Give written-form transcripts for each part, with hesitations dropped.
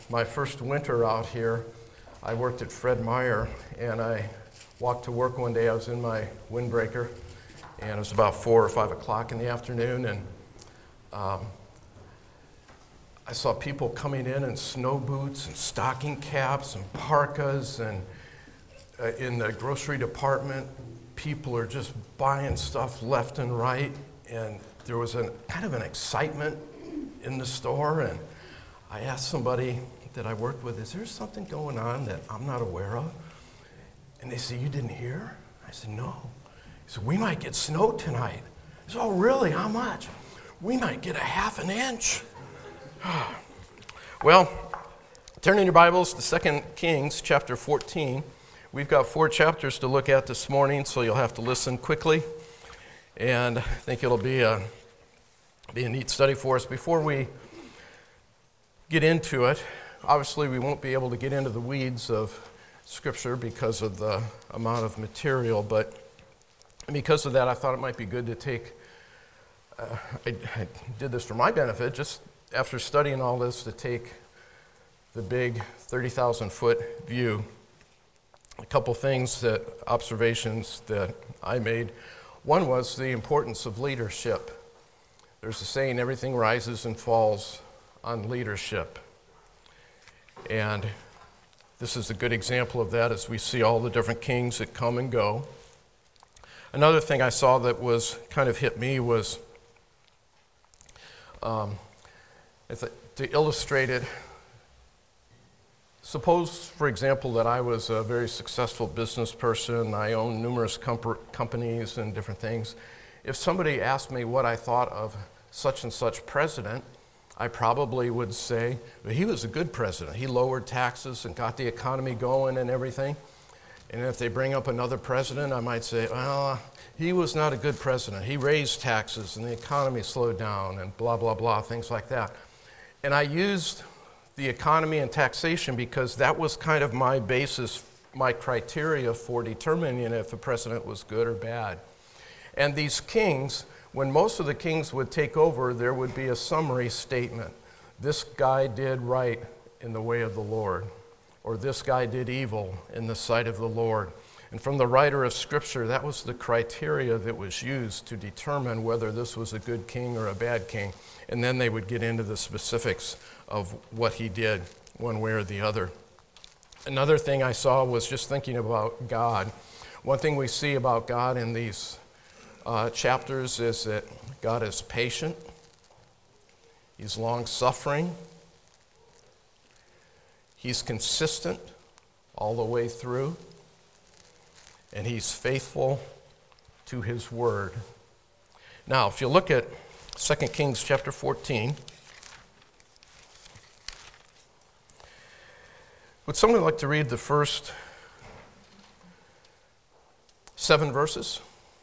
my first winter out here, I worked at Fred Meyer, and I walked to work one day. I was in my windbreaker, and it was about 4 or 5 o'clock in the afternoon, and I saw people coming in snow boots and stocking caps and parkas, and in the grocery department, people are just buying stuff left and right, and there was kind of an excitement in the store, and I asked somebody that I worked with, is there something going on that I'm not aware of? And they said, you didn't hear? I said, no. He said, we might get snow tonight. I said, oh, really? How much? We might get a half an inch. Well, turn in your Bibles to 2 Kings chapter 14. We've got 4 chapters to look at this morning, so you'll have to listen quickly. And I think it'll be a neat study for us. Before we get into it, obviously we won't be able to get into the weeds of Scripture because of the amount of material, but because of that, I thought it might be good to take, I did this for my benefit, just after studying all this, to take the big 30,000-foot view. A couple things, observations that I made. One was the importance of leadership. There's a saying, everything rises and falls on leadership. And this is a good example of that as we see all the different kings that come and go. Another thing I saw that was kind of hit me was to illustrate it. Suppose, for example, that I was a very successful business person. I own numerous companies and different things. If somebody asked me what I thought of such and such president, I probably would say, well, he was a good president. He lowered taxes and got the economy going and everything. And if they bring up another president, I might say, well, he was not a good president. He raised taxes and the economy slowed down and blah, blah, blah, things like that. And I used the economy and taxation because that was kind of my basis, my criteria for determining if a president was good or bad. And these kings, when most of the kings would take over, there would be a summary statement. This guy did right in the way of the Lord, or this guy did evil in the sight of the Lord. And from the writer of Scripture, that was the criteria that was used to determine whether this was a good king or a bad king. And then they would get into the specifics of what he did, one way or the other. Another thing I saw was just thinking about God. One thing we see about God in these chapters is that God is patient, He's long-suffering, He's consistent all the way through, and He's faithful to His word. Now, if you look at 2 Kings chapter 14, would someone like to read the first 7 verses?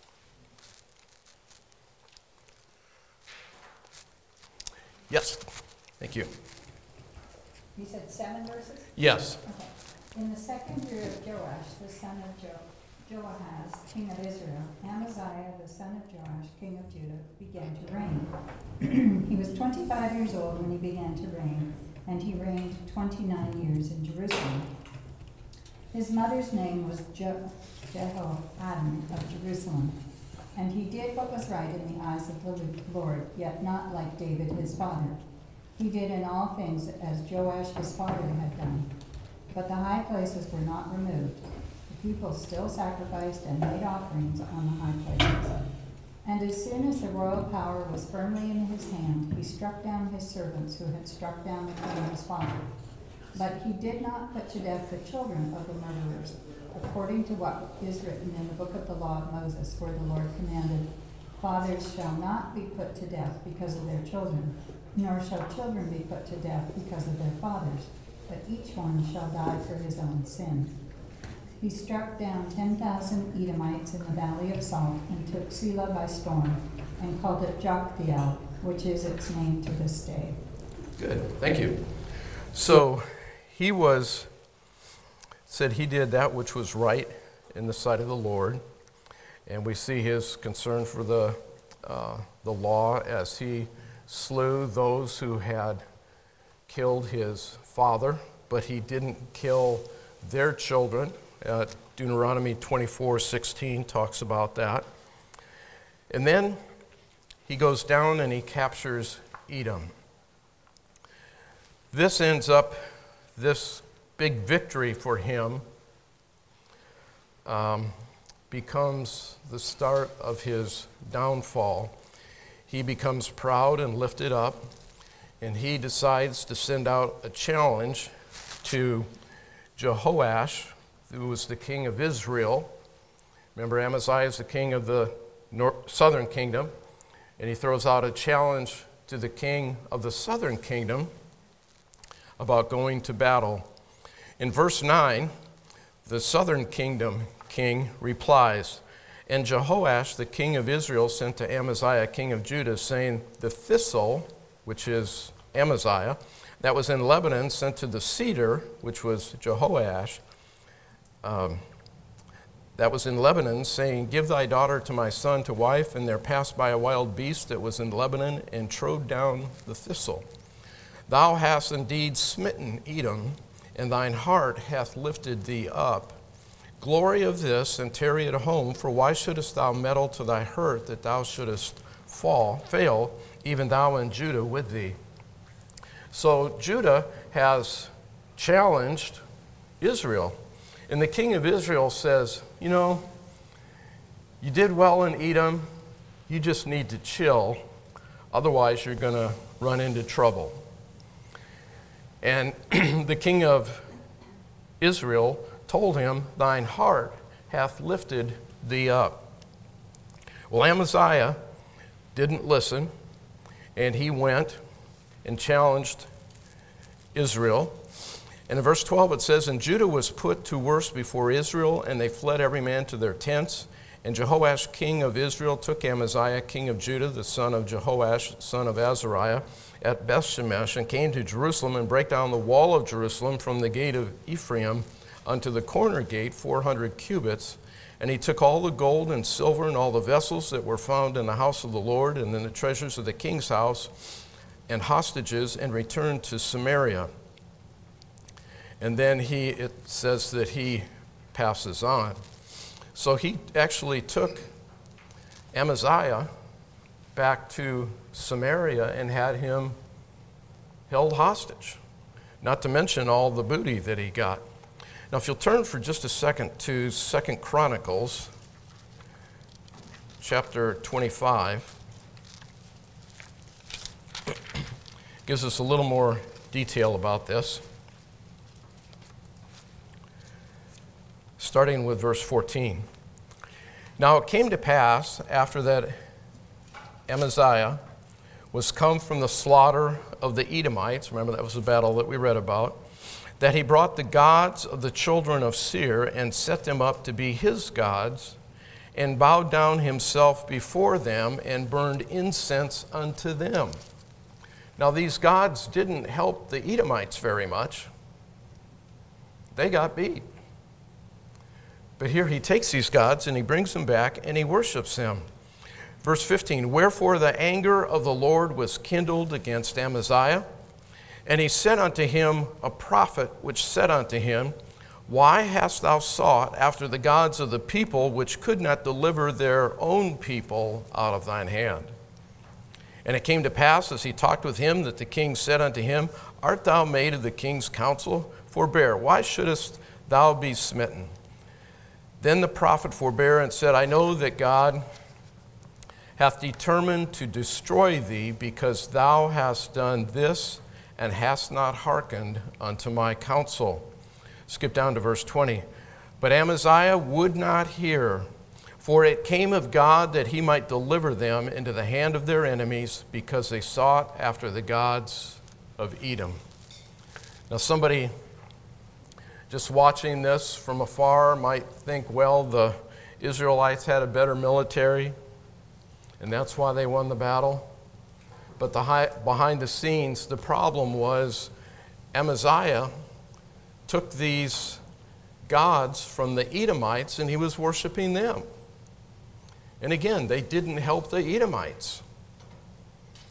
Yes, thank you. You said 7 verses? Yes. Okay. In the second year of Joash, the son of Joahaz, king of Israel, Amaziah, the son of Joash, king of Judah, began to reign. He was 25 years old when he began to reign, and he reigned 29 years in Jerusalem. His mother's name was Jehoaddan of Jerusalem. And he did what was right in the eyes of the Lord, yet not like David his father. He did in all things as Joash his father had done. But the high places were not removed. The people still sacrificed and made offerings on the high places. And as soon as the royal power was firmly in his hand, he struck down his servants who had struck down the king his father. But he did not put to death the children of the murderers, according to what is written in the book of the law of Moses, where the Lord commanded, fathers shall not be put to death because of their children, nor shall children be put to death because of their fathers, but each one shall die for his own sin. He struck down 10,000 Edomites in the valley of Salt and took Selah by storm and called it Joktheel, which is its name to this day. Good, thank you. So he said he did that which was right in the sight of the Lord, and we see his concern for the law as he slew those who had killed his father, but he didn't kill their children. Deuteronomy 24:16 talks about that. And then he goes down and he captures Edom. This ends up, this big victory for him becomes the start of his downfall. He becomes proud and lifted up, and he decides to send out a challenge to Jehoash, who was the king of Israel. Remember, Amaziah is the king of the southern kingdom, and he throws out a challenge to the king of the southern kingdom about going to battle. In verse 9, the southern kingdom king replies, "And Jehoash, the king of Israel, sent to Amaziah, king of Judah, saying, The thistle, which is Amaziah, that was in Lebanon, sent to the cedar, which was Jehoash, that was in Lebanon, saying, Give thy daughter to my son to wife. And there passed by a wild beast that was in Lebanon, and trode down the thistle. Thou hast indeed smitten Edom, and thine heart hath lifted thee up. Glory of this, and tarry at home, for why shouldest thou meddle to thy hurt, that thou shouldest fail, even thou and Judah with thee?" So Judah has challenged Israel. And the king of Israel says, you did well in Edom, you just need to chill, otherwise you're going to run into trouble. And the king of Israel told him, "Thine heart hath lifted thee up." Well, Amaziah didn't listen, and he went and challenged Israel. And in verse 12 it says, "And Judah was put to worse before Israel, and they fled every man to their tents. And Jehoash king of Israel took Amaziah king of Judah, the son of Jehoash, son of Azariah, at Bethshemesh, and came to Jerusalem, and brake down the wall of Jerusalem from the gate of Ephraim unto the corner gate, 400 cubits. And he took all the gold and silver and all the vessels that were found in the house of the Lord, and in the treasures of the king's house, and hostages, and returned to Samaria." And then it says that he passes on. So he actually took Amaziah back to Samaria and had him held hostage, not to mention all the booty that he got. Now, if you'll turn for just a second to 2 Chronicles, chapter 25, gives us a little more detail about this. Starting with verse 14. "Now it came to pass, after that Amaziah was come from the slaughter of the Edomites," remember that was the battle that we read about, "that he brought the gods of the children of Seir, and set them up to be his gods, and bowed down himself before them, and burned incense unto them." Now these gods didn't help the Edomites very much. They got beat. But here he takes these gods and he brings them back and he worships them. Verse 15, "Wherefore the anger of the Lord was kindled against Amaziah, and he sent unto him a prophet, which said unto him, Why hast thou sought after the gods of the people, which could not deliver their own people out of thine hand? And it came to pass, as he talked with him, that the king said unto him, Art thou made of the king's counsel? Forbear, why shouldest thou be smitten? Then the prophet forbare and said, I know that God hath determined to destroy thee, because thou hast done this, and hast not hearkened unto my counsel." Skip down to verse 20. "But Amaziah would not hear, for it came of God that he might deliver them into the hand of their enemies, because they sought after the gods of Edom." Now somebody just watching this from afar might think, well, the Israelites had a better military, and that's why they won the battle. But behind the scenes, the problem was Amaziah took these gods from the Edomites and he was worshiping them. And again, they didn't help the Edomites.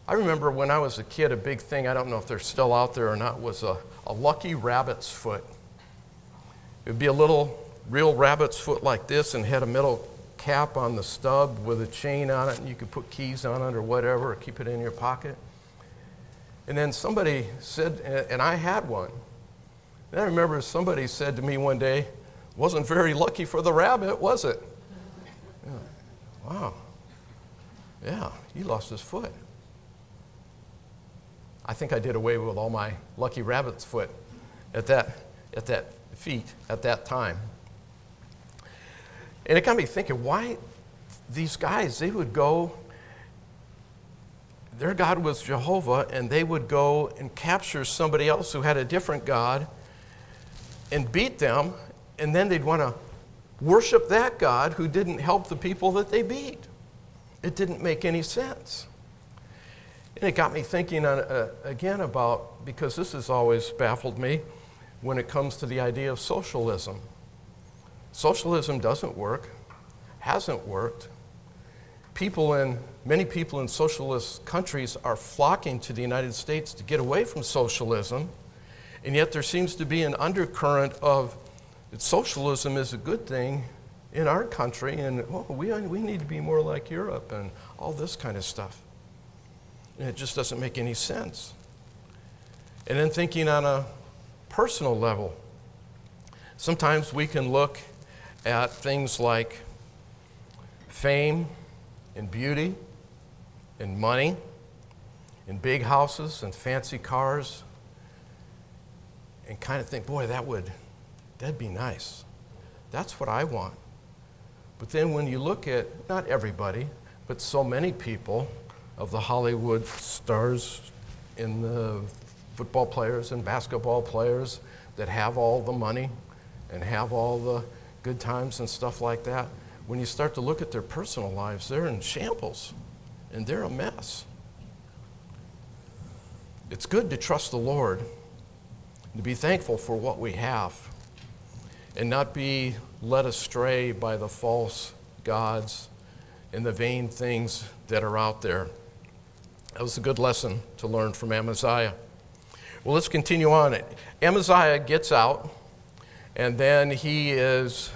I remember when I was a kid, a big thing, I don't know if they're still out there or not, was a lucky rabbit's foot. It would be a little real rabbit's foot like this and had a metal cap on the stub with a chain on it, and you could put keys on it or whatever, or keep it in your pocket. And then somebody said, and I had one. And I remember somebody said to me one day, "Wasn't very lucky for the rabbit, was it?" Yeah. Wow. Yeah, he lost his foot. I think I did away with all my lucky rabbit's foot at that feat at that time. And it got me thinking, why these guys, they would go, their God was Jehovah, and they would go and capture somebody else who had a different God and beat them, and then they'd want to worship that God who didn't help the people that they beat. It didn't make any sense. And it got me thinking again about, because this has always baffled me when it comes to the idea of socialism. Socialism doesn't work, hasn't worked. Many people in socialist countries are flocking to the United States to get away from socialism, and yet there seems to be an undercurrent of that socialism is a good thing in our country, and we need to be more like Europe and all this kind of stuff. And it just doesn't make any sense. And then thinking on a personal level, sometimes we can look at things like fame and beauty and money and big houses and fancy cars and kind of think, boy, that'd be nice. That's what I want. But then when you look at, not everybody, but so many people of the Hollywood stars and the football players and basketball players that have all the money and have all the good times and stuff like that, when you start to look at their personal lives, they're in shambles and they're a mess. It's good to trust the Lord, to be thankful for what we have, and not be led astray by the false gods and the vain things that are out there. That was a good lesson to learn from Amaziah. Well, let's continue on. Amaziah gets out, and then he is,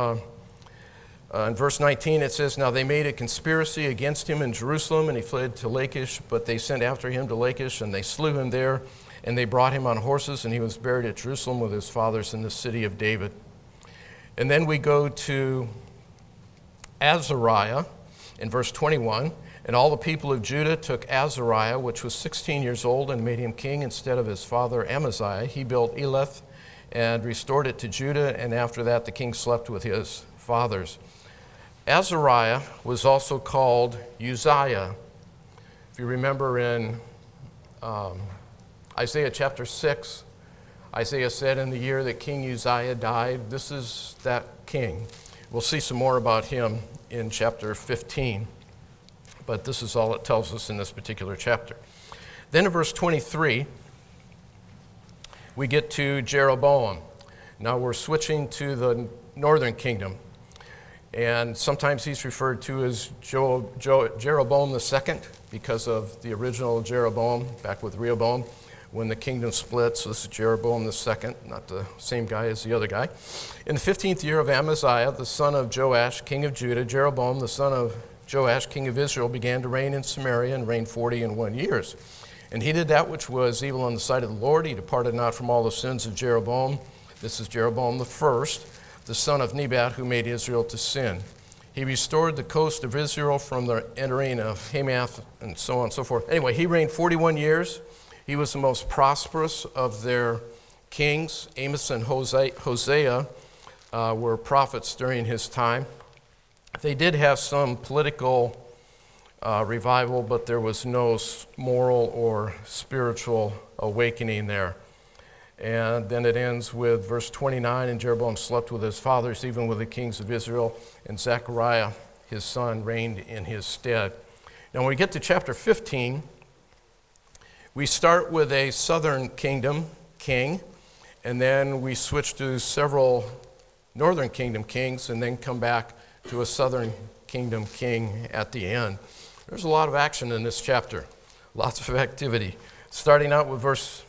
in verse 19 it says, "Now they made a conspiracy against him in Jerusalem, and he fled to Lachish, but they sent after him to Lachish, and they slew him there, and they brought him on horses, and he was buried at Jerusalem with his fathers in the city of David." And then we go to Azariah in verse 21. "And all the people of Judah took Azariah, which was 16 years old, and made him king instead of his father Amaziah. He built Eleth and restored it to Judah, and after that the king slept with his fathers." Azariah was also called Uzziah. If you remember in Isaiah chapter 6, Isaiah said in the year that King Uzziah died, this is that king. We'll see some more about him in chapter 15, but this is all it tells us in this particular chapter. Then in verse 23, we get to Jeroboam. Now we're switching to the northern kingdom, and sometimes he's referred to as Jeroboam II because of the original Jeroboam back with Rehoboam when the kingdom split. So this is Jeroboam II, not the same guy as the other guy. In the 15th year of Amaziah, the son of Joash, king of Judah, Jeroboam, the son of Joash, king of Israel, began to reign in Samaria and reigned 41 years. And he did that which was evil in the sight of the Lord. He departed not from all the sins of Jeroboam. This is Jeroboam the first, the son of Nebat, who made Israel to sin. He restored the coast of Israel from the entering of Hamath, and so on and so forth. Anyway, he reigned 41 years. He was the most prosperous of their kings. Amos and Hosea were prophets during his time. They did have some political revival, but there was no moral or spiritual awakening there. And then it ends with verse 29, "And Jeroboam slept with his fathers, even with the kings of Israel, and Zechariah, his son, reigned in his stead." Now when we get to chapter 15, we start with a southern kingdom king, and then we switch to several northern kingdom kings, and then come back to a southern kingdom king at the end. There's a lot of action in this chapter, Lots of activity. Starting out with verse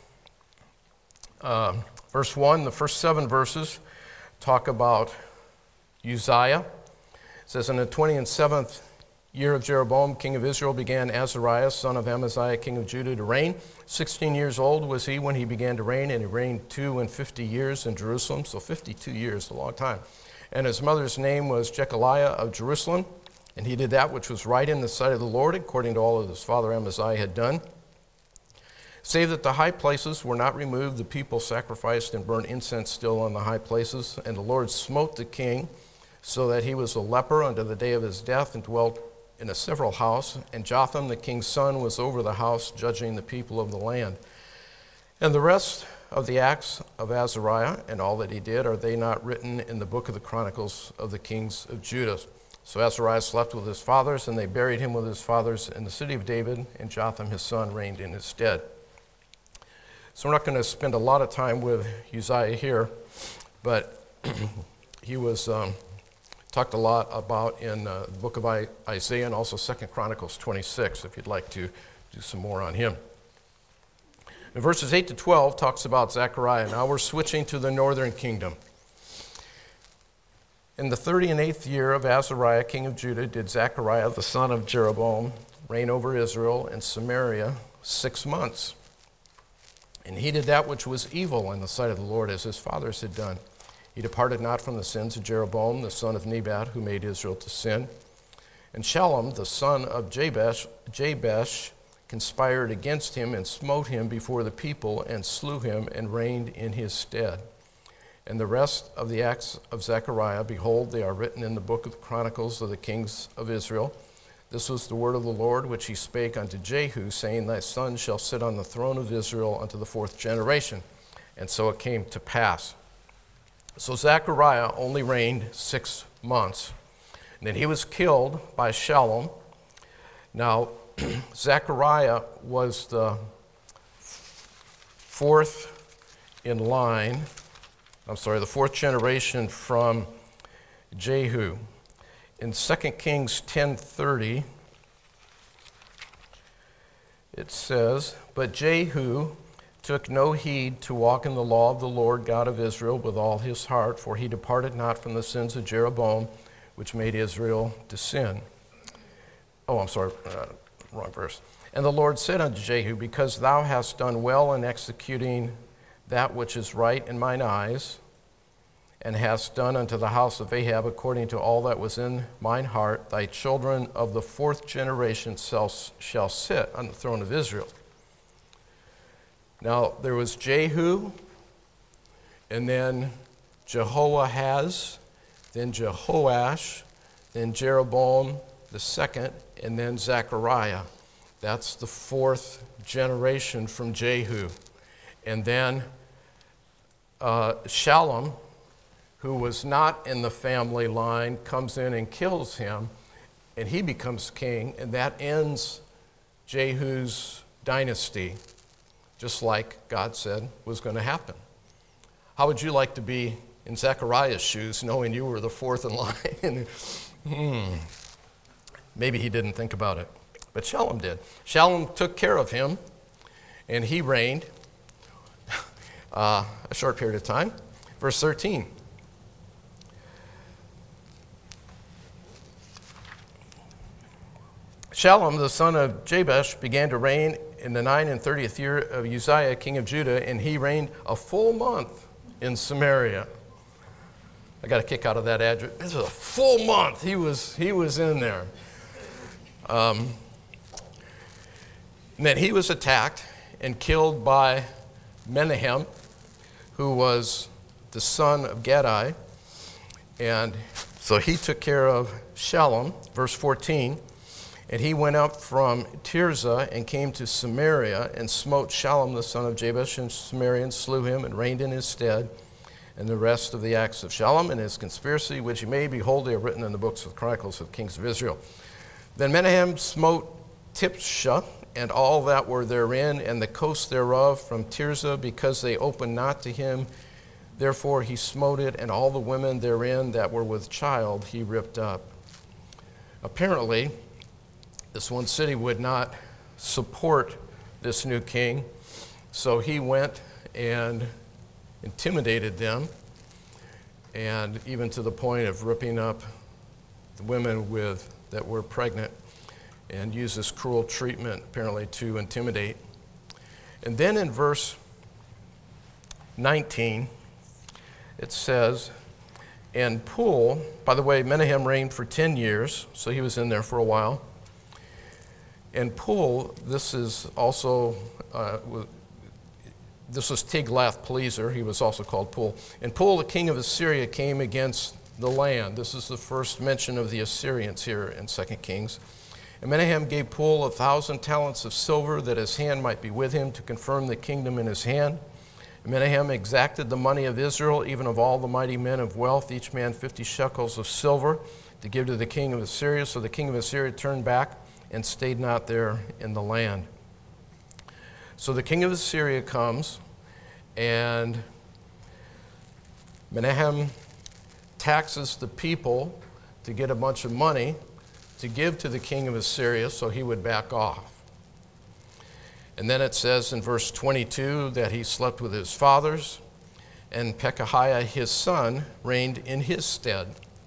1, the first 7 verses talk about Uzziah. It says, in the 27th year of Jeroboam, king of Israel, began Azariah, son of Amaziah, king of Judah, to reign. 16 years old was he when he began to reign, and he reigned 52 years in Jerusalem. So 52 years, a long time. And his mother's name was Jechaliah of Jerusalem. And he did that which was right in the sight of the Lord, according to all that his father Amaziah had done. Save that the high places were not removed, the people sacrificed and burned incense still on the high places. And the Lord smote the king, so that he was a leper unto the day of his death, and dwelt in a several house. And Jotham the king's son was over the house, judging the people of the land. And the rest of the acts of Azariah and all that he did, are they not written in the book of the Chronicles of the kings of Judah? So Azariah slept with his fathers, and they buried him with his fathers in the city of David, and Jotham his son reigned in his stead. So we're not going to spend a lot of time with Uzziah here, but he was talked a lot about in the book of Isaiah, and also 2 Chronicles 26, if you'd like to do some more on him. In verses 8 to 12 talks about Zechariah. Now we're switching to the northern kingdom. In the 38th year of Azariah, king of Judah, did Zechariah, the son of Jeroboam, reign over Israel and Samaria 6 months. And he did that which was evil in the sight of the Lord, as his fathers had done. He departed not from the sins of Jeroboam, the son of Nebat, who made Israel to sin. And Shallum, the son of Jabesh, conspired against him and smote him before the people and slew him and reigned in his stead. And the rest of the acts of Zechariah, behold, they are written in the book of the Chronicles of the kings of Israel. This was the word of the Lord, which he spake unto Jehu, saying, Thy son shall sit on the throne of Israel unto the 4th generation. And so it came to pass. So Zechariah only reigned 6 months. And then he was killed by Shallum. Now, Zechariah was the 4th generation from Jehu. In 2 Kings 10:30, it says, But Jehu took no heed to walk in the law of the Lord God of Israel with all his heart, for he departed not from the sins of Jeroboam, which made Israel to sin. Wrong verse. And the Lord said unto Jehu, Because thou hast done well in executing that which is right in mine eyes, and hast done unto the house of Ahab according to all that was in mine heart, thy children of the 4th generation shall sit on the throne of Israel. Now, there was Jehu, and then Jehoahaz, then Jehoash, then Jeroboam the second, and then Zechariah. That's the 4th generation from Jehu. And then Shallum, who was not in the family line, comes in and kills him, and he becomes king, and that ends Jehu's dynasty, just like God said was going to happen. How would you like to be in Zechariah's shoes, knowing you were the 4th in line? Maybe he didn't think about it, but Shallum did. Shallum took care of him, and he reigned a short period of time. Verse 13. Shallum, the son of Jabesh, began to reign in the 39th year of Uzziah, king of Judah, and he reigned a full month in Samaria. I got a kick out of that address. This was a full month. He was in there. And then he was attacked and killed by Menahem, who was the son of Gadai. And so he took care of Shallum, verse 14. And he went up from Tirzah and came to Samaria and smote Shallum the son of Jabesh in Samaria and slew him and reigned in his stead. And the rest of the acts of Shallum and his conspiracy, which he made, behold, they are written in the books of the Chronicles of the kings of Israel. Then Menahem smote Tipshah and all that were therein, and the coast thereof from Tirzah, because they opened not to him. Therefore he smote it, and all the women therein that were with child he ripped up. Apparently, this one city would not support this new king. So he went and intimidated them, and even to the point of ripping up the women that were pregnant, and used this cruel treatment apparently to intimidate. And then in verse 19, it says, and Pul, by the way, Menahem reigned for 10 years, so he was in there for a while. And Pul, this is also, this was Tiglath-Pileser, he was also called Pul. And Pul, the king of Assyria, came against the land. This is the first mention of the Assyrians here in 2 Kings. And Menahem gave Pul 1,000 talents of silver, that his hand might be with him to confirm the kingdom in his hand. And Menahem exacted the money of Israel, even of all the mighty men of wealth, each man 50 shekels of silver, to give to the king of Assyria. So the king of Assyria turned back and stayed not there in the land. So the king of Assyria comes, and Menahem taxes the people to get a bunch of money to give to the king of Assyria so he would back off. And then it says in verse 22 that he slept with his fathers, and Pekahiah his son reigned in his stead.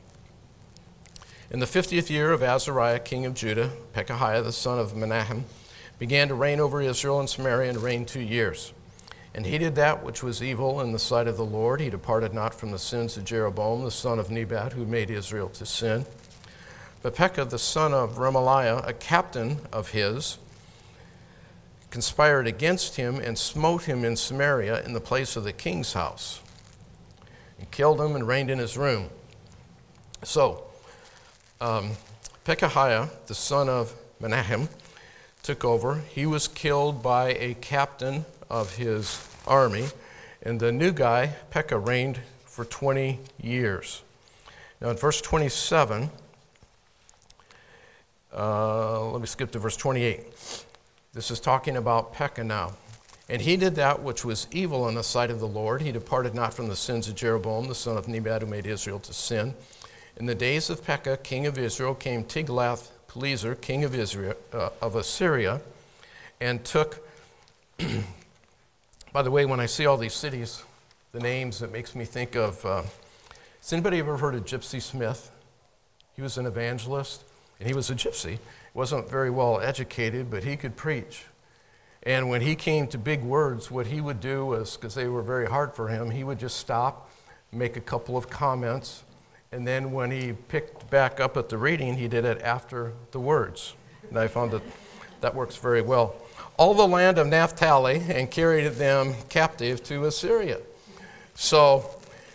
In the 50th year of Azariah, king of Judah, Pekahiah the son of Menahem began to reign over Israel and Samaria, and reigned 2 years. And he did that which was evil in the sight of the Lord. He departed not from the sins of Jeroboam the son of Nebat, who made Israel to sin. But Pekah the son of Remaliah, a captain of his, conspired against him and smote him in Samaria in the place of the king's house, and killed him and reigned in his room. So Pekahiah, the son of Menahem, took over. He was killed by a captain of his army, and the new guy, Pekah, reigned for 20 years. Now in verse 27, let me skip to verse 28. This is talking about Pekah now. And he did that which was evil in the sight of the Lord. He departed not from the sins of Jeroboam, the son of Nebat, who made Israel to sin. In the days of Pekah, king of Israel, came Tiglath-Pileser, king of Israel, of Assyria, and took... By the way, when I see all these cities, the names, it makes me think of... has anybody ever heard of Gypsy Smith? He was an evangelist, and he was a gypsy. Wasn't very well educated, but he could preach. And when he came to big words, what he would do was, because they were very hard for him, he would just stop, make a couple of comments, and then when he picked back up at the reading, he did it after the words. And I found that works very well. All the land of Naphtali, and carried them captive to Assyria. So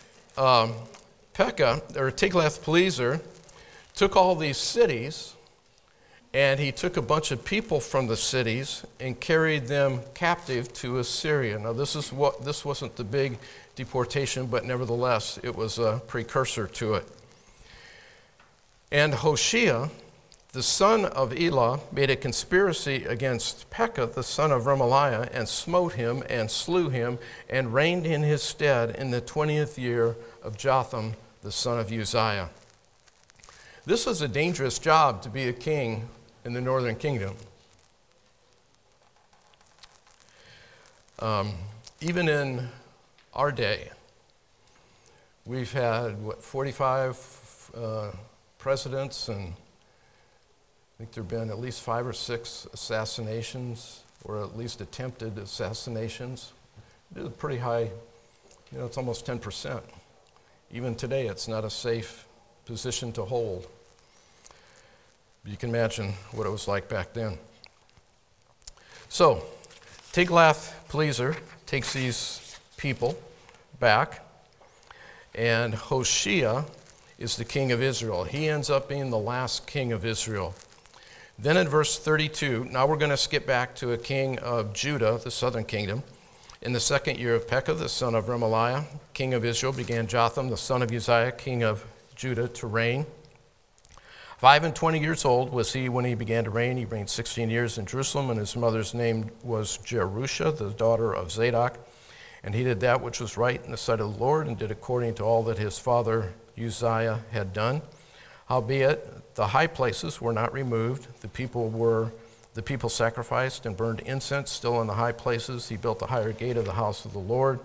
Pekah, or Tiglath-Pileser, took all these cities, and he took a bunch of people from the cities and carried them captive to Assyria. Now this wasn't the big deportation, but nevertheless it was a precursor to it. And Hoshea, the son of Elah, made a conspiracy against Pekah, the son of Remaliah, and smote him and slew him, and reigned in his stead in the 20th year of Jotham, the son of Uzziah. This was a dangerous job to be a king in the northern kingdom. Even in our day, we've had, 45 presidents, and I think there have been at least 5 or 6 assassinations, or at least attempted assassinations. It's a pretty high, it's almost 10%. Even today, it's not a safe position to hold. You can imagine what it was like back then. So, Tiglath-Pileser takes these people back, and Hoshea is the king of Israel. He ends up being the last king of Israel. Then in verse 32, now we're going to skip back to a king of Judah, the southern kingdom. In the 2nd year of Pekah, the son of Remaliah, king of Israel, began Jotham, the son of Uzziah, king of Judah, to reign. 25 years old was he when he began to reign. He reigned 16 years in Jerusalem, and his mother's name was Jerusha, the daughter of Zadok. And he did that which was right in the sight of the Lord, and did according to all that his father Uzziah had done. Howbeit, the high places were not removed. The people were The people sacrificed and burned incense still in the high places. He built the higher gate of the house of the Lord.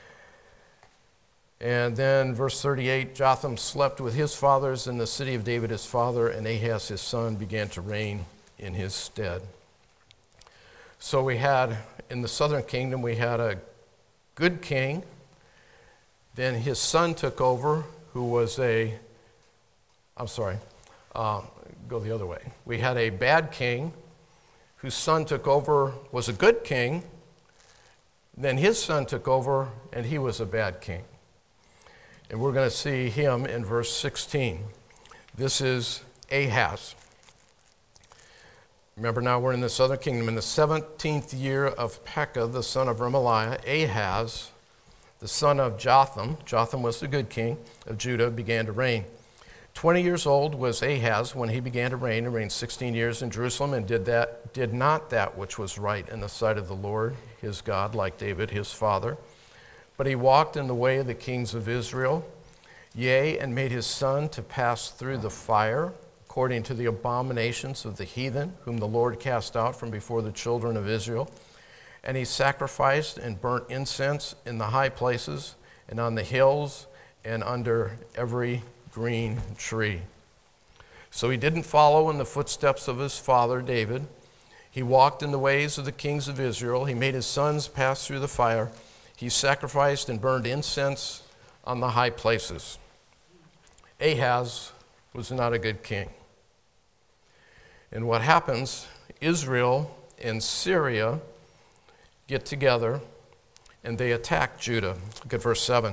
And then verse 38, Jotham slept with his fathers in the city of David his father, and Ahaz his son began to reign in his stead. So we had, in the southern kingdom, we had a good king. Then his son took over, who was go the other way. We had a bad king, whose son took over, was a good king. Then his son took over, and he was a bad king. And we're going to see him in verse 16. This is Ahaz. Remember now we're in the southern kingdom. In the 17th year of Pekah, the son of Remaliah, Ahaz, the son of Jotham was the good king of Judah, began to reign. 20 years old was Ahaz when he began to reign, and reigned 16 years in Jerusalem, and did not that which was right in the sight of the Lord his God, like David his father. But he walked in the way of the kings of Israel, yea, and made his son to pass through the fire, according to the abominations of the heathen, whom the Lord cast out from before the children of Israel. And he sacrificed and burnt incense in the high places, and on the hills, and under every green tree. So he didn't follow in the footsteps of his father David. He walked in the ways of the kings of Israel. He made his sons pass through the fire. He sacrificed and burned incense on the high places. Ahaz was not a good king. And what happens, Israel and Syria get together and they attack Judah. Look at verse 7.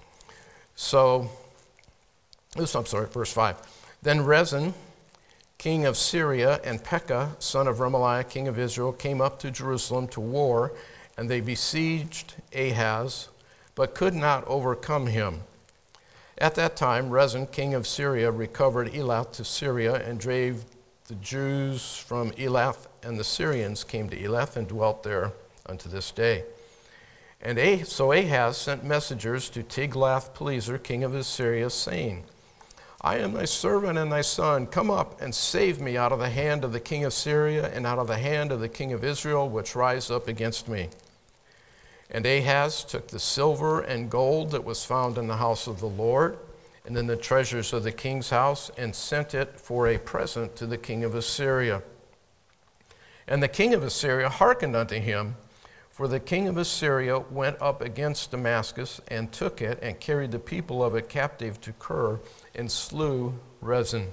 Verse 5. Then Rezin, king of Syria, and Pekah, son of Remaliah, king of Israel, came up to Jerusalem to war, and they besieged Ahaz, but could not overcome him. At that time, Rezin, king of Syria, recovered Elath to Syria and drave the Jews from Elath, and the Syrians came to Elath and dwelt there unto this day. And so Ahaz sent messengers to Tiglath-Pileser, king of Assyria, saying, I am thy servant and thy son. Come up and save me out of the hand of the king of Syria and out of the hand of the king of Israel, which rise up against me. And Ahaz took the silver and gold that was found in the house of the Lord and in the treasures of the king's house, and sent it for a present to the king of Assyria. And the king of Assyria hearkened unto him, for the king of Assyria went up against Damascus and took it and carried the people of it captive to Kir and slew Rezin.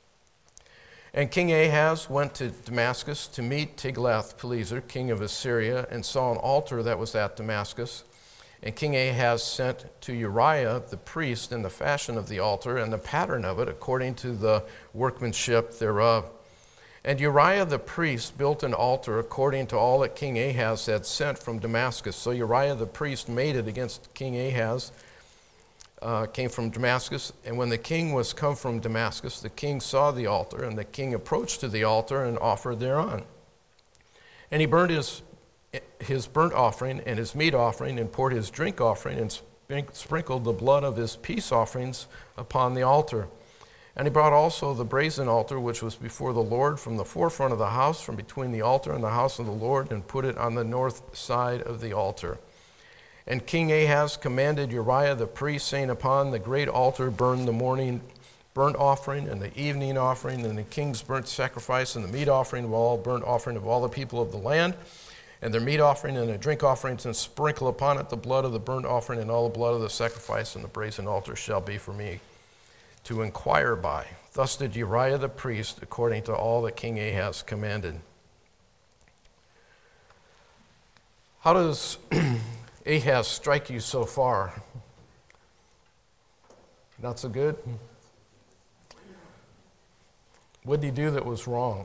And King Ahaz went to Damascus to meet Tiglath-Pileser, king of Assyria, and saw an altar that was at Damascus. And King Ahaz sent to Uriah the priest in the fashion of the altar and the pattern of it according to the workmanship thereof. And Uriah the priest built an altar according to all that King Ahaz had sent from Damascus. So Uriah the priest made it against King Ahaz, came from Damascus. And when the king was come from Damascus, the king saw the altar, and the king approached to the altar and offered thereon. And he burned his burnt offering and his meat offering, and poured his drink offering, and sprinkled the blood of his peace offerings upon the altar. And he brought also the brazen altar which was before the Lord from the forefront of the house, from between the altar and the house of the Lord, and put it on the north side of the altar. And King Ahaz commanded Uriah the priest, saying, Upon the great altar burn the morning burnt offering and the evening offering, and the king's burnt sacrifice, and the meat offering of all burnt offering of all the people of the land, and their meat offering and their drink offerings, and sprinkle upon it the blood of the burnt offering and all the blood of the sacrifice, and the brazen altar shall be for me to inquire by. Thus did Uriah the priest, according to all that King Ahaz commanded. How does Ahaz strike you so far? Not so good? What did he do that was wrong?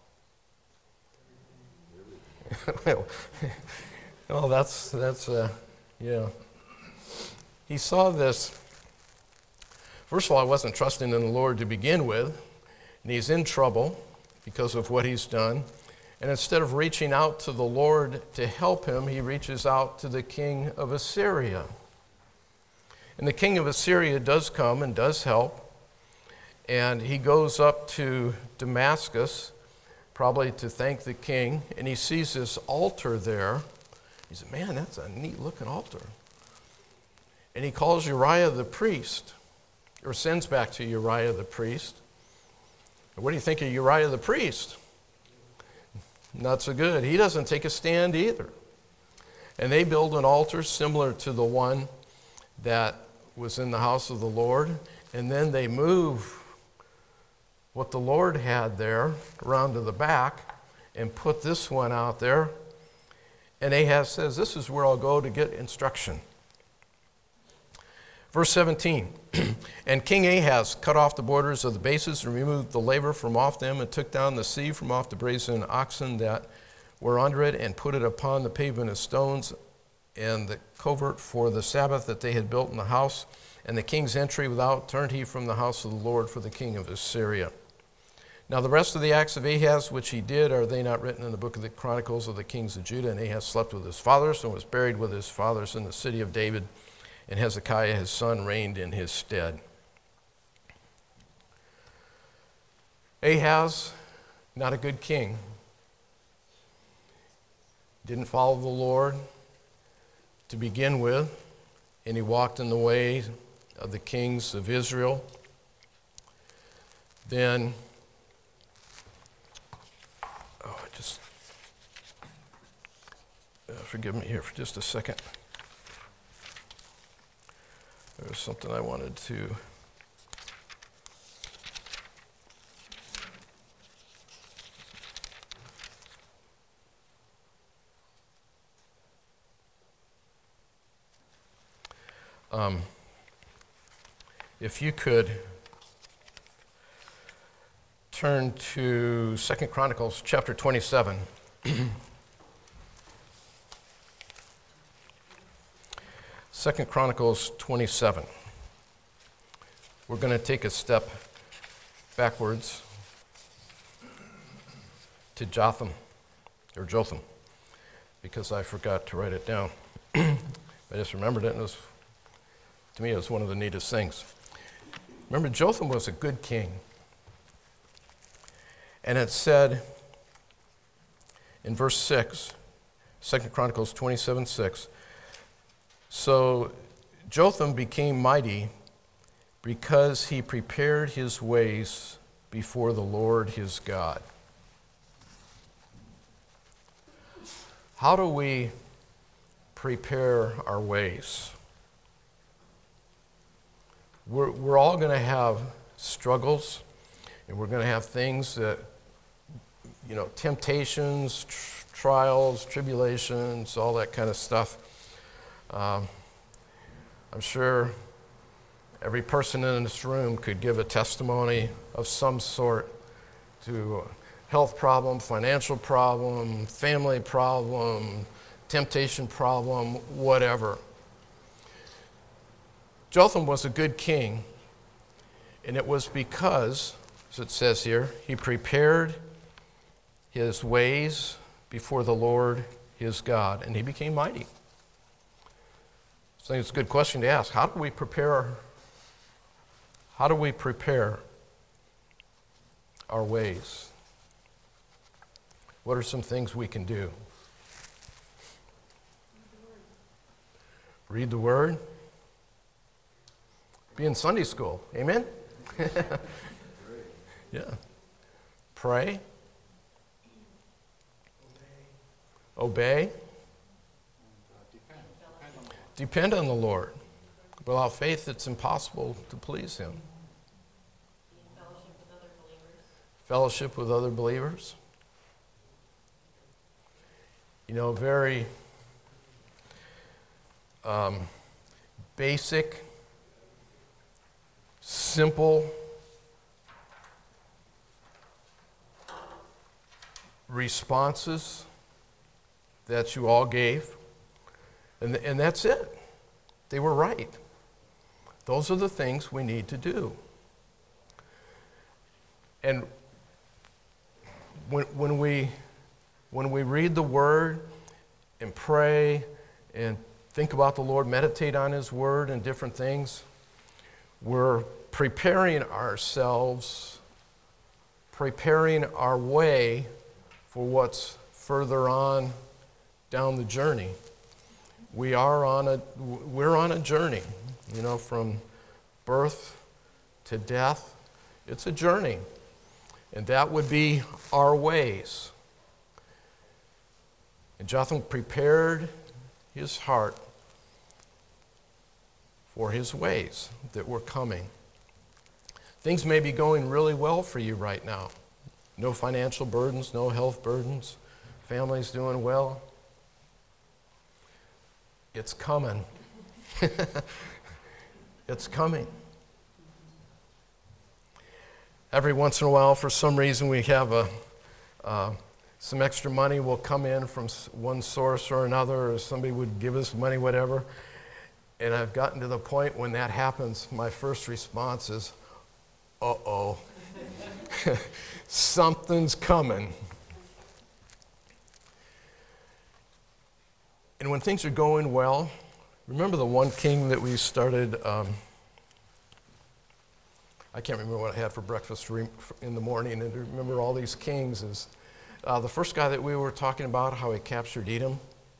Well, yeah. He saw this. First of all, I wasn't trusting in the Lord to begin with, and he's in trouble because of what he's done. And instead of reaching out to the Lord to help him, he reaches out to the king of Assyria. And the king of Assyria does come and does help, and he goes up to Damascus probably to thank the king, and he sees this altar there. He said, man, that's a neat looking altar. And he calls Uriah the priest, or sends back to Uriah the priest. And what do you think of Uriah the priest? Not so good. He doesn't take a stand either. And they build an altar similar to the one that was in the house of the Lord. And then they move what the Lord had there around to the back and put this one out there. And Ahaz says, this is where I'll go to get instruction. Verse 17, and King Ahaz cut off the borders of the bases and removed the laver from off them and took down the sea from off the brazen oxen that were under it and put it upon the pavement of stones and the covert for the Sabbath that they had built in the house. And the king's entry without turned he from the house of the Lord for the king of Assyria. Now the rest of the acts of Ahaz which he did, are they not written in the book of the Chronicles of the kings of Judah? And Ahaz slept with his fathers and was buried with his fathers in the city of David. And Hezekiah his son reigned in his stead. Ahaz, not a good king. Didn't follow the Lord to begin with, and he walked in the way of the kings of Israel. Then, forgive me here for just a second. There was something I wanted to... if you could turn to 2 Chronicles chapter 27. 2 Chronicles 27. We're going to take a step backwards to Jotham, because I forgot to write it down. I just remembered it, and to me it was one of the neatest things. Remember, Jotham was a good king. And it said in verse 6, 2 Chronicles 27:6, so Jotham became mighty because he prepared his ways before the Lord his God. How do we prepare our ways? We're all going to have struggles, and we're going to have things that, temptations, trials, tribulations, all that kind of stuff. I'm sure every person in this room could give a testimony of some sort to a health problem, financial problem, family problem, temptation problem, whatever. Jotham was a good king, and it was because, as it says here, he prepared his ways before the Lord his God, and he became mighty. So I think it's a good question to ask. How do we prepare our ways? What are some things we can do? Read the Word. Be in Sunday school. Amen? Yeah. Pray. Obey. Depend on the Lord. Without faith, it's impossible to please Him. Be in fellowship with other believers. Fellowship with other believers. Very basic, simple responses that you all gave. And that's it. They were right. Those are the things we need to do. And when we read the Word and pray and think about the Lord, meditate on His Word and different things, we're preparing ourselves, preparing our way for what's further on down the journey. We're on a journey, from birth to death. It's a journey. And that would be our ways. And Jotham prepared his heart for his ways that were coming. Things may be going really well for you right now. No financial burdens, no health burdens. Family's doing well. It's coming. It's coming. Every once in a while, for some reason, we have some extra money will come in from one source or another, or somebody would give us money, whatever. And I've gotten to the point when that happens, my first response is, uh-oh, something's coming. And when things are going well, remember the one king that we started, I can't remember what I had for breakfast in the morning, and to remember all these kings is the first guy that we were talking about, how he captured Edom.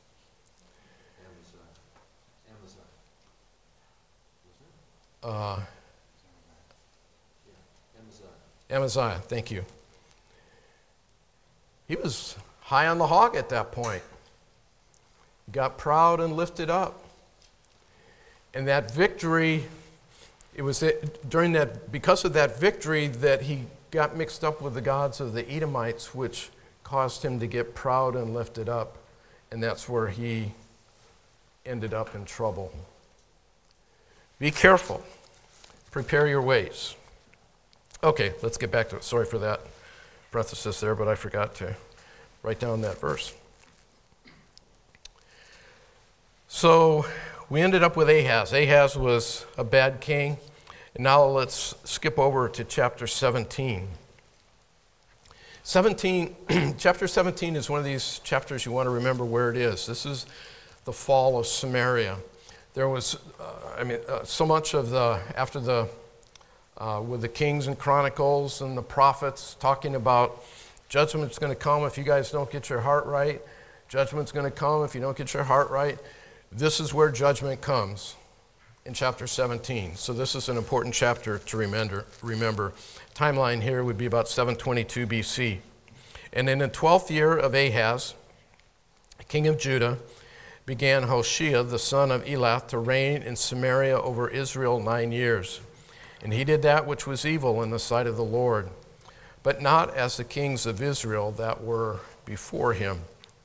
Amaziah, thank you. He was high on the hog at that point. He got proud and lifted up. And that victory, it was because of that victory that he got mixed up with the gods of the Edomites, which caused him to get proud and lifted up. And that's where he ended up in trouble. Be careful. Prepare your ways. Okay, let's get back to it. Sorry for that parenthesis there, but I forgot to write down that verse. So we ended up with Ahaz. Ahaz was a bad king. And now let's skip over to chapter 17. Chapter 17 is one of these chapters you want to remember where it is. This is the fall of Samaria. There was, so much of with the Kings and Chronicles and the prophets talking about judgment's going to come if you guys don't get your heart right. Judgment's going to come if you don't get your heart right. This is where judgment comes in chapter 17. So this is an important chapter to remember. Timeline here would be about 722 BC. And in the 12th year of Ahaz, king of Judah, began Hoshea, the son of Elath, to reign in Samaria over Israel 9 years. And he did that which was evil in the sight of the Lord, but not as the kings of Israel that were before him.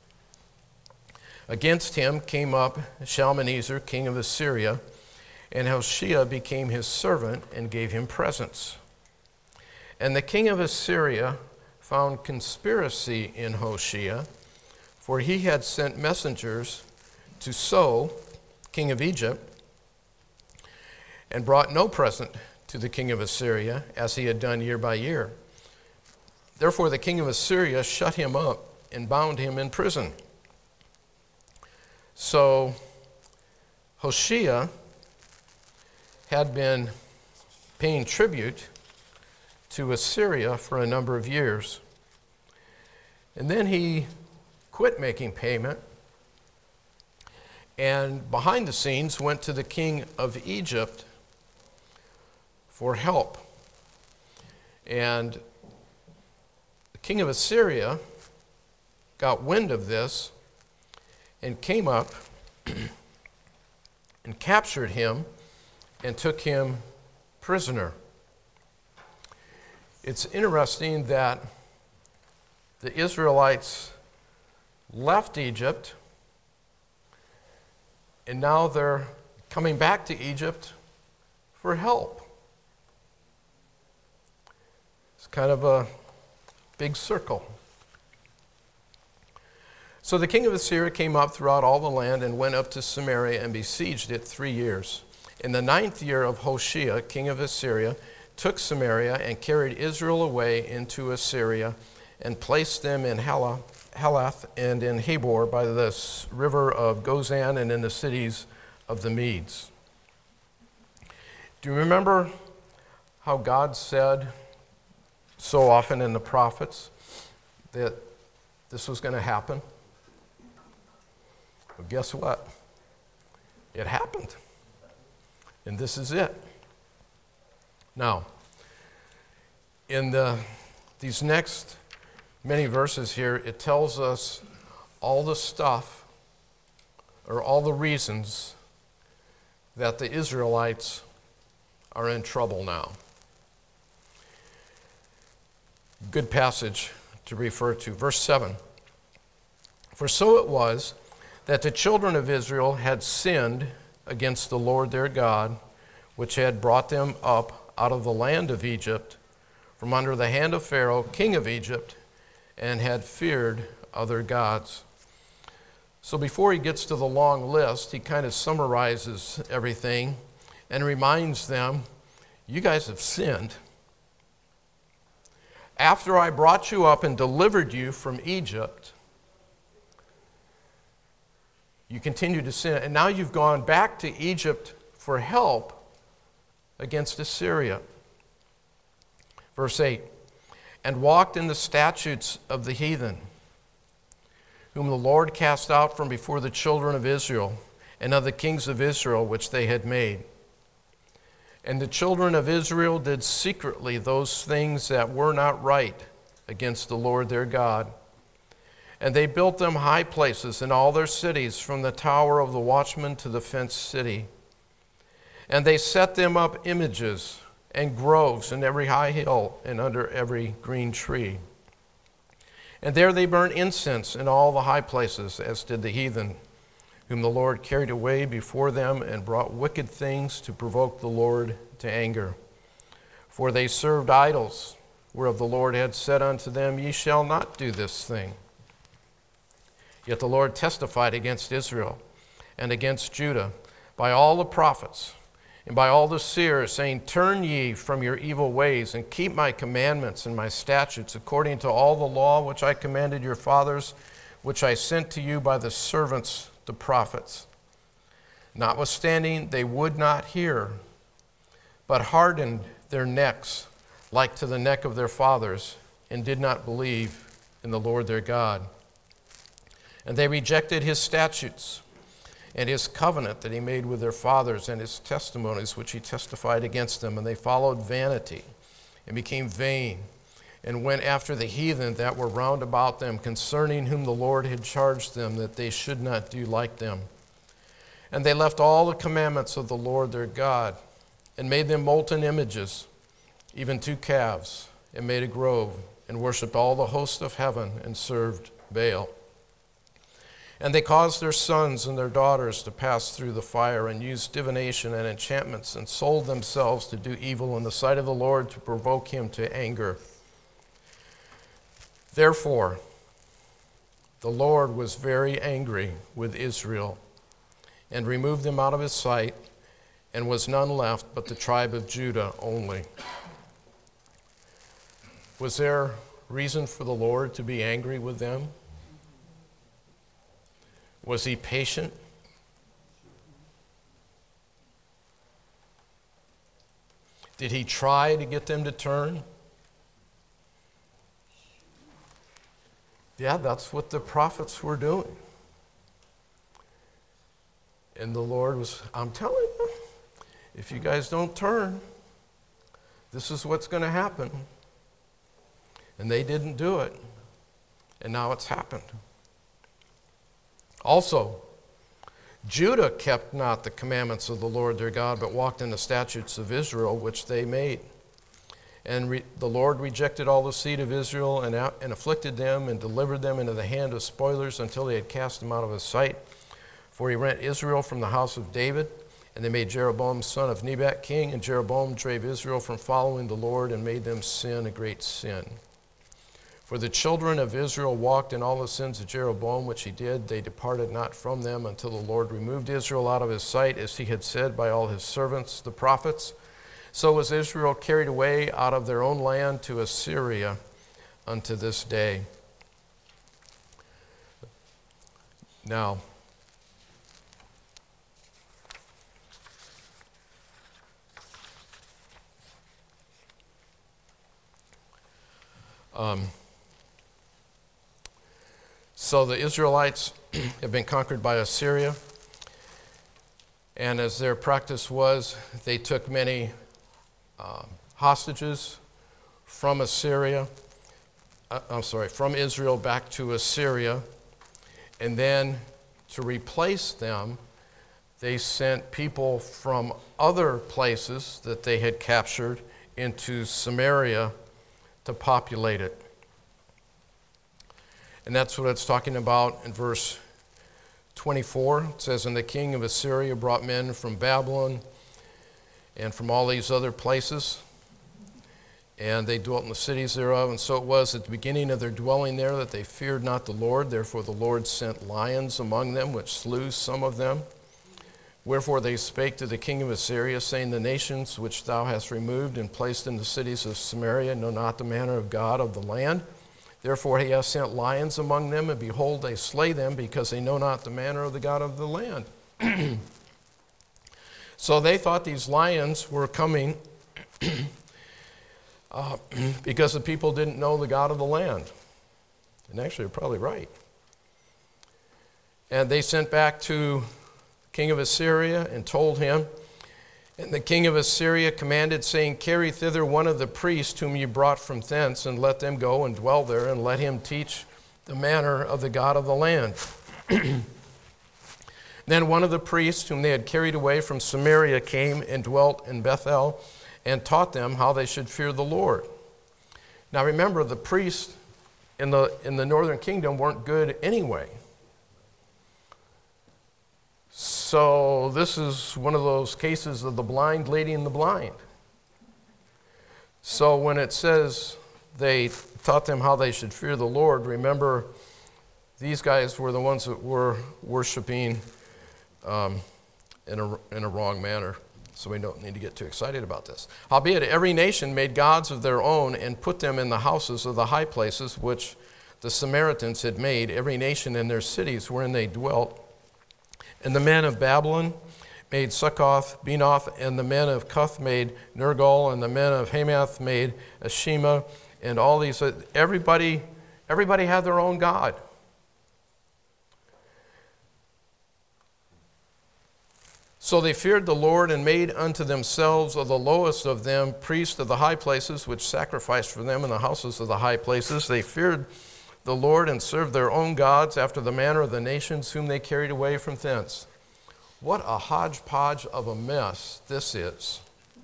Against him came up Shalmaneser, king of Assyria, and Hoshea became his servant and gave him presents. And the king of Assyria found conspiracy in Hoshea, for he had sent messengers to So, king of Egypt, and brought no present to the king of Assyria, as he had done year by year. Therefore the king of Assyria shut him up and bound him in prison. So Hoshea had been paying tribute to Assyria for a number of years. And then he quit making payment and behind the scenes went to the king of Egypt for help. And the king of Assyria got wind of this and came up and captured him and took him prisoner. It's interesting that the Israelites left Egypt and now they're coming back to Egypt for help. It's kind of a big circle. So the king of Assyria came up throughout all the land and went up to Samaria and besieged it 3 years. In the 9th year of Hoshea, king of Assyria, took Samaria and carried Israel away into Assyria and placed them in Halath and in Habor by the river of Gozan and in the cities of the Medes. Do you remember how God said so often in the prophets that this was going to happen? Well, guess what? It happened. And this is it. Now, in these next many verses here, it tells us all the stuff or all the reasons that the Israelites are in trouble now. Good passage to refer to. Verse 7. For so it was that the children of Israel had sinned against the Lord their God, which had brought them up out of the land of Egypt, from under the hand of Pharaoh, king of Egypt, and had feared other gods. So before he gets to the long list, he kind of summarizes everything and reminds them, you guys have sinned. After I brought you up and delivered you from Egypt, you continue to sin, and now you've gone back to Egypt for help against Assyria. Verse 8, and walked in the statutes of the heathen, whom the Lord cast out from before the children of Israel, and of the kings of Israel which they had made. And the children of Israel did secretly those things that were not right against the Lord their God. And they built them high places in all their cities, from the tower of the watchman to the fenced city. And they set them up images and groves in every high hill and under every green tree. And there they burnt incense in all the high places, as did the heathen, whom the Lord carried away before them, and brought wicked things to provoke the Lord to anger. For they served idols, whereof the Lord had said unto them, Ye shall not do this thing. Yet the Lord testified against Israel and against Judah by all the prophets and by all the seers, saying, Turn ye from your evil ways, and keep my commandments and my statutes, according to all the law which I commanded your fathers, which I sent to you by the servants, the prophets. Notwithstanding, they would not hear, but hardened their necks like to the neck of their fathers, and did not believe in the Lord their God. And they rejected his statutes and his covenant that he made with their fathers, and his testimonies which he testified against them. And they followed vanity and became vain, and went after the heathen that were round about them, concerning whom the Lord had charged them that they should not do like them. And they left all the commandments of the Lord their God, and made them molten images, even 2 calves, and made a grove, and worshipped all the host of heaven, and served Baal. And they caused their sons and their daughters to pass through the fire, and used divination and enchantments, and sold themselves to do evil in the sight of the Lord, to provoke him to anger. Therefore, the Lord was very angry with Israel, and removed them out of his sight, and was none left but the tribe of Judah only. Was there reason for the Lord to be angry with them? Was he patient? Did he try to get them to turn? Yeah, that's what the prophets were doing. And the Lord was, I'm telling you, if you guys don't turn, this is what's going to happen. And they didn't do it. And now it's happened. Also, Judah kept not the commandments of the Lord their God, but walked in the statutes of Israel, which they made. And the Lord rejected all the seed of Israel, and afflicted them, and delivered them into the hand of spoilers, until he had cast them out of his sight. For he rent Israel from the house of David, and they made Jeroboam son of Nebat king, and Jeroboam drave Israel from following the Lord, and made them sin a great sin. For the children of Israel walked in all the sins of Jeroboam, which he did. They departed not from them, until the Lord removed Israel out of his sight, as he had said by all his servants, the prophets. So was Israel carried away out of their own land to Assyria unto this day. Now, So the Israelites have been conquered by Assyria. And as their practice was, they took many hostages from from Israel back to Assyria. And then to replace them, they sent people from other places that they had captured into Samaria to populate it. And that's what it's talking about in verse 24. It says, "And the king of Assyria brought men from Babylon and from all these other places, and they dwelt in the cities thereof. And so it was at the beginning of their dwelling there that they feared not the Lord. Therefore the Lord sent lions among them, which slew some of them. Wherefore they spake to the king of Assyria, saying, The nations which thou hast removed and placed in the cities of Samaria know not the manner of God of the land. Therefore he hath sent lions among them, and behold, they slay them, because they know not the manner of the God of the land." So they thought these lions were coming because the people didn't know the God of the land. And actually, they're probably right. And they sent back to king of Assyria and told him. And the king of Assyria commanded, saying, "Carry thither one of the priests whom ye brought from thence, and let them go and dwell there, and let him teach the manner of the God of the land." Then one of the priests whom they had carried away from Samaria came and dwelt in Bethel, and taught them how they should fear the Lord. Now remember, the priests in the northern kingdom weren't good anyway. So this is one of those cases of the blind leading the blind. So when it says they taught them how they should fear the Lord, remember, these guys were the ones that were worshiping in a wrong manner. So we don't need to get too excited about this. "Howbeit every nation made gods of their own, and put them in the houses of the high places which the Samaritans had made, every nation in their cities wherein they dwelt. And the men of Babylon made Succoth, Benoth, and the men of Cuth made Nergal, and the men of Hamath made Ashima, and all these. Everybody had their own god. So they feared the Lord, and made unto themselves of the lowest of them priests of the high places, which sacrificed for them in the houses of the high places. They feared the Lord, and served their own gods after the manner of the nations whom they carried away from thence." What a hodgepodge of a mess this is.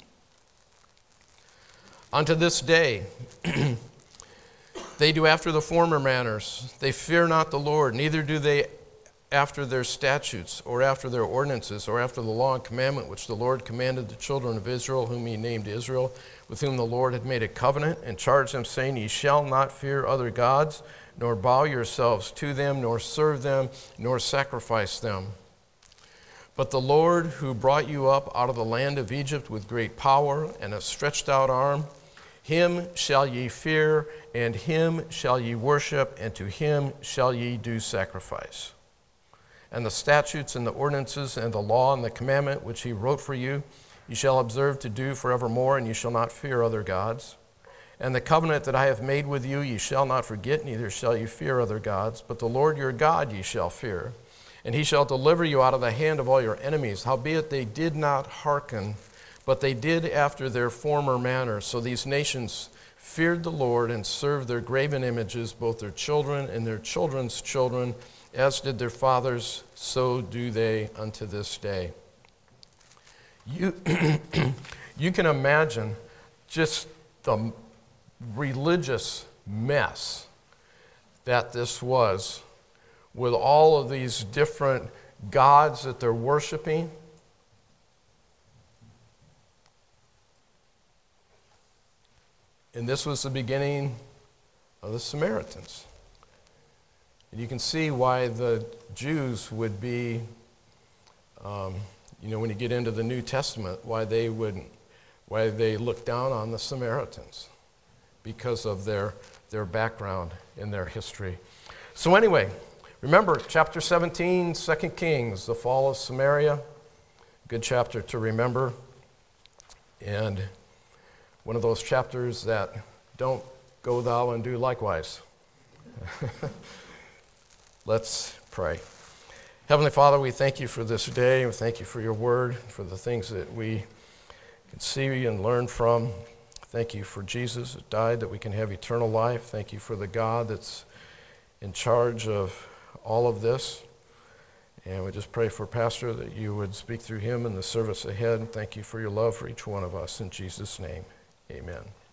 "Unto this day they do after the former manners. They fear not the Lord, neither do they after their statutes, or after their ordinances, or after the law and commandment which the Lord commanded the children of Israel, whom he named Israel, with whom the Lord had made a covenant, and charged them, saying, Ye shall not fear other gods, nor bow yourselves to them, nor serve them, nor sacrifice them. But the Lord, who brought you up out of the land of Egypt with great power and a stretched out arm, him shall ye fear, and him shall ye worship, and to him shall ye do sacrifice. And the statutes and the ordinances and the law and the commandment which he wrote for you, ye shall observe to do forevermore, and ye shall not fear other gods. And the covenant that I have made with you, ye shall not forget, neither shall ye fear other gods. But the Lord your God ye shall fear, and he shall deliver you out of the hand of all your enemies. Howbeit they did not hearken, but they did after their former manner. So these nations feared the Lord, and served their graven images, both their children and their children's children, as did their fathers, so do they unto this day." You can imagine just the religious mess that this was, with all of these different gods that they're worshiping. And this was the beginning of the Samaritans. And you can see why the Jews would be, when you get into the New Testament, why they look down on the Samaritans, because of their background and their history. So anyway, remember chapter 17, 2 Kings, the fall of Samaria. Good chapter to remember. And one of those chapters that don't go thou and do likewise. Let's pray. Heavenly Father, we thank you for this day. We thank you for your word, for the things that we can see and learn from. Thank you for Jesus that died that we can have eternal life. Thank you for the God that's in charge of all of this. And we just pray for Pastor that you would speak through him in the service ahead. Thank you for your love for each one of us. In Jesus' name, amen.